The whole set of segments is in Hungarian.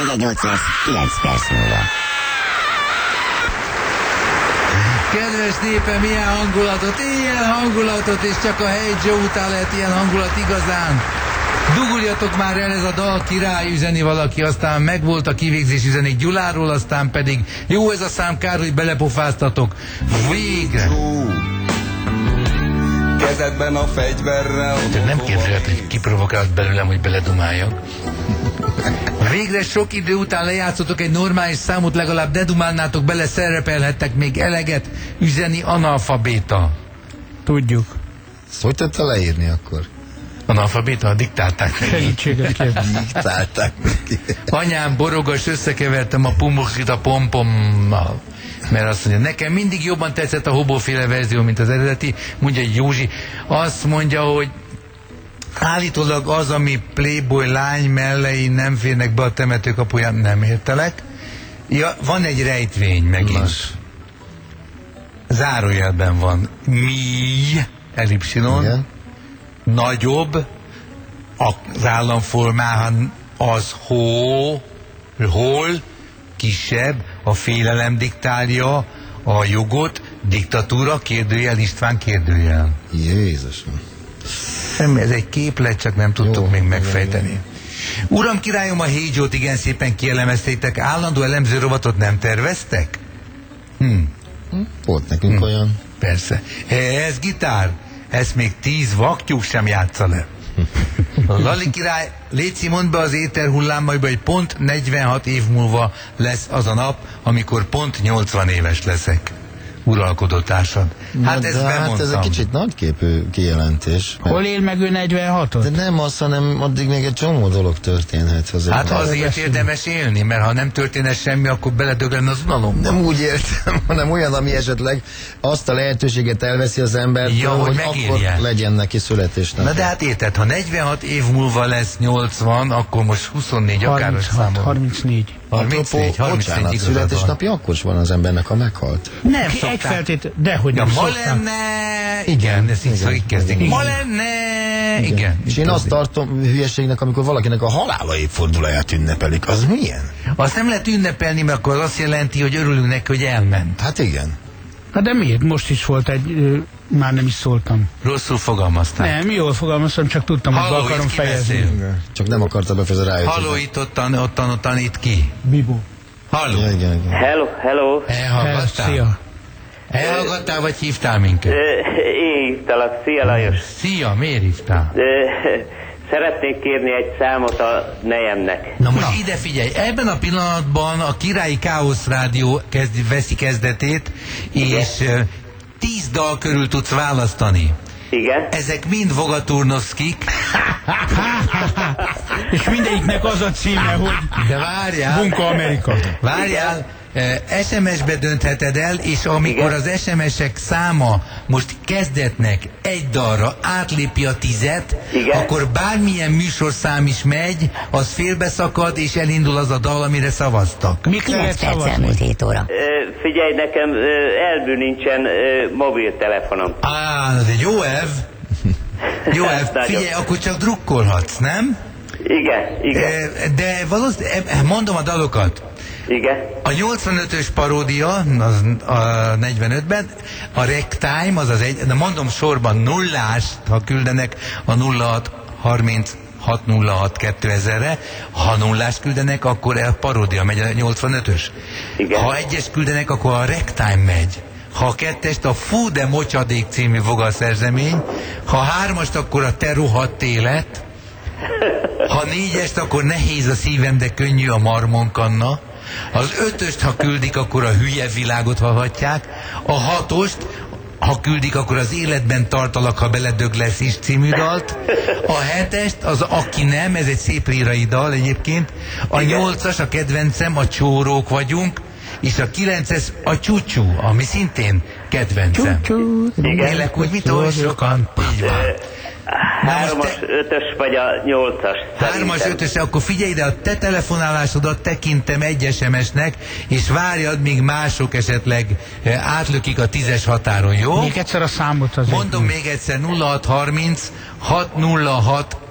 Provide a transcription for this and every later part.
4 lesz 9 perc múlva. Kedves népem, ilyen hangulatot, és csak a Hey Joe után lehet ilyen hangulat igazán. Duguljatok már el, ez a dal király, üzeni valaki, aztán megvolt a kivégzés, üzenik Gyuláról, aztán pedig jó ez a szám, kár, hogy belepofáztatok. Végre! Kezedben a fegyverrel. Nem képzelhet, hogy kiprovokált belőlem, hogy beledumáljak. Végre sok idő után lejátszotok egy normális számot, legalább dedumálnátok bele, szerepelhettek még eleget, üzeni analfabéta. Tudjuk. Ezt hogy tette leírni akkor? Analfabéta? Diktálták neki. Segítséget kérdez. Diktálták neki. Anyám borogas, összekevertem a pumukit a pompommal. Mert azt mondja, nekem mindig jobban tetszett a hobóféle verzió, mint az eredeti. Mondja egy Józsi. Azt mondja, hogy állítólag az, ami Playboy lány mellei nem férnek be a temetőkapuján, nem értelek. Ja, van egy rejtvény megint. Zárójelben van. Mi, ellipsilon, nagyobb, az államformában az hol, kisebb, a félelem diktálja a jogot, diktatúra, kérdőjel, István kérdőjel. Jézusom. Ez egy képlet, csak nem tudtuk még megfejteni. Uram, királyom, a Hey Joe-t igen szépen kielemeztétek, állandó elemző rovatot nem terveztek? Volt nekünk olyan. Persze. Ez gitár, ezt még 10 vaktyúk sem játsza le. Lali király, léci, mondd be az éter hullámaiba, hogy pont 46 év múlva lesz az a nap, amikor pont 80 éves leszek. Uralkodó társad. Hát ezt bemondtam. Hát ez egy kicsit nagyképű kijelentés. Hol él meg ő 46-ot? De nem az, hanem addig még egy csomó dolog történhet. Hát azért érdemes élni, mert ha nem történne semmi, akkor beledöglen az unalomba. Nem úgy értem, hanem olyan, ami esetleg azt a lehetőséget elveszi az embert, ja, hogy akkor legyen neki születésnapja. Na de hát érted, ha 46 év múlva lesz 80, akkor most 24 akár számol. 34. 34 születésnapja akkor is van az embernek, ha meghalt. Nem egy feltét, dehogy nem ma lenne, igen, ezt így kezdik. Ma lenne, igen. És én azt tartom hülyeségnek, amikor valakinek a halála évfordulóját ünnepelik. Az milyen? Azt nem lehet ünnepelni, mert akkor azt jelenti, hogy örülünk neki, hogy elment. Hát igen. Hát de miért? Most is volt egy... Már nem is szóltam. Rosszul fogalmaztam. Nem, jól fogalmaztam, csak tudtam, hogy be akarom fejezni. Csak nem akarta befejezni rájötteni. Halló, itt ottan itt ki? Bibó. Halló. Igen. Hello. Elhallgattál? Szia. Elhallgattál, vagy hívtál minket? Én hívtalak. Szia, Lajos. Szia, miért hívtál? Szeretnék kérni egy számot a nejemnek. Na most ide figyelj, ebben a pillanatban a Királyi Káosz Rádió veszi kezdetét, és 10 dal körül tudsz választani. Igen. Ezek mind Vogaturnovszkik. És mindegyiknek az a címe, hogy de várjál. Bunka Amerika. Várjál. SMS-be döntheted el, és amikor az SMS-ek száma most kezdetnek egy dalra átlépi a 10-et, akkor bármilyen műsorszám is megy, az félbeszakad, és elindul az a dal, amire szavaztak. Mik lehet szavazni? 7 óra. Figyelj, nekem elbű nincsen mobiltelefonom. De jó ev. Jó ev. Figyelj, akkor csak drukkolhatsz, nem? Igen. De valószínűleg, mondom a dalokat. Igen. A 85-ös paródia, az a 45-ben, a ragtime, azaz egy, de mondom sorban nullást, ha küldenek a 0630 606 2000-re, ha nullást küldenek, akkor a paródia megy, a 85-ös. Igen. Ha egyes küldenek, akkor a ragtime megy. Ha a kettest, a Fú de mocsadék című vogalszerzemény, ha 3-ast, akkor a Te rohadt élet, ha 4-est, akkor Nehéz a szívem, de könnyű a marmonkanna, az 5-öst, ha küldik, akkor a Hülye világot hallhatják, a 6-ost, ha küldik, akkor az Életben tartalak, ha beledög lesz is című dalt, a 7-est, az Aki nem, ez egy szép lírai dal egyébként, a 8-as, a kedvencem, a Csórók vagyunk, és a 9-es, a Csúcsú, ami szintén kedvencem. Élek úgy, mint oly sokan. Így van. 3-as, 5-ös vagy a 8-as? 3-as, 5-ös, akkor figyelj ide, a te telefonálásodat tekintem egy SMS-nek, és várjad, míg mások esetleg átlökik a 10-es határon, jó? Még egyszer a számot azért. Mondom még egyszer, 0630 606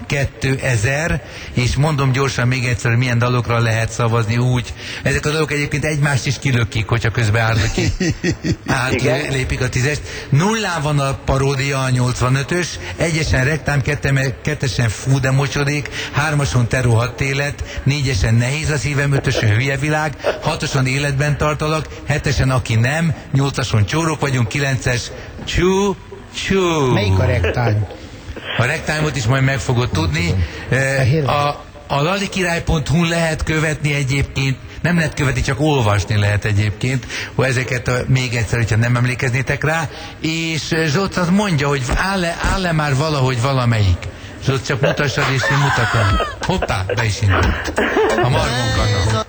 2000, és mondom gyorsan még egyszer, hogy milyen dalokra lehet szavazni úgy. Ezek a dalok egyébként egymást is kilökik, hogyha közben lépik a 10-est. Nullán van a paródia, a 85-ös, egyesen Rektám, kettesen Fú de mocsodik, hármason Te rohadt élet, négyesen Nehéz a szívem, ötösen Hülye világ, hatoson Életben tartalak, hetesen Aki nem, nyolcason Csórok vagyunk, kilences Csú. Melyik a Rektime? A Rektime-ot is majd meg fogod tudni. A lalikirály.hu lehet követni egyébként, nem lehet követni, csak olvasni lehet egyébként, hogy ezeket még egyszer, hogyha nem emlékeznétek rá, és Zsolt az mondja, hogy áll-e már valahogy valamelyik. Zsolt, csak mutassad, és én mutatom. Hoppá, be is indult. A Margon kanal.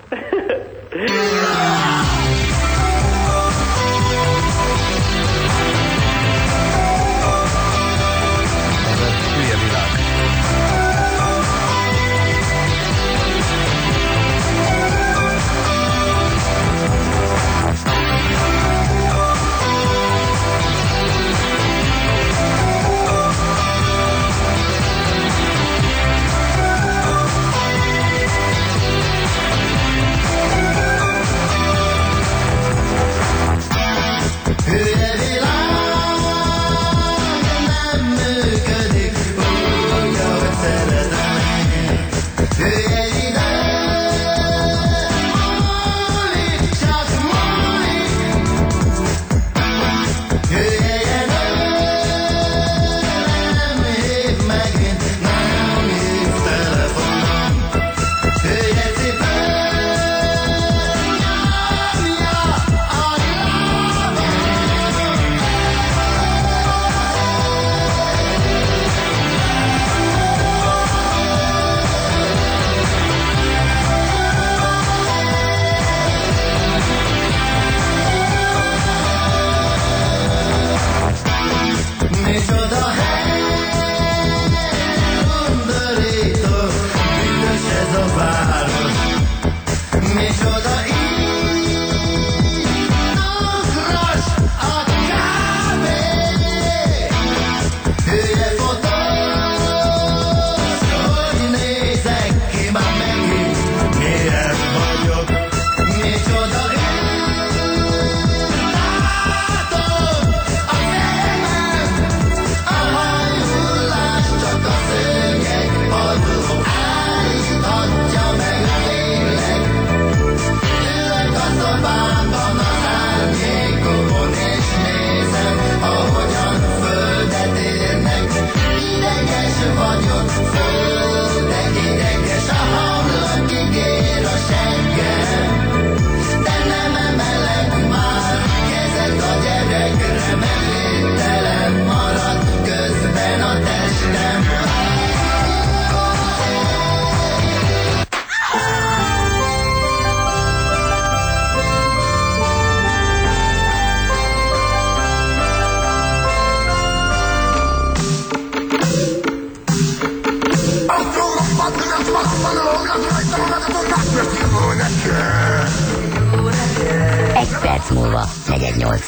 Egy perc múlva, 418.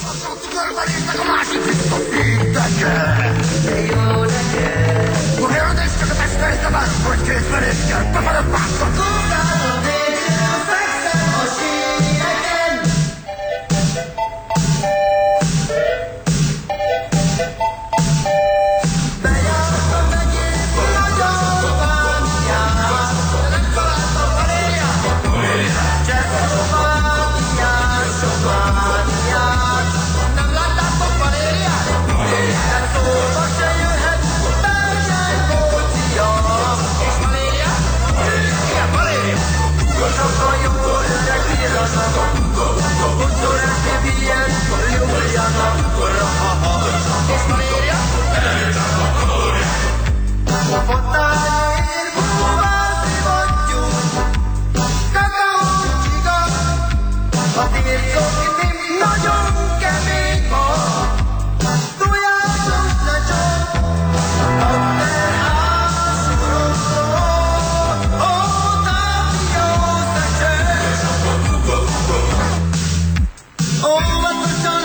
Oh,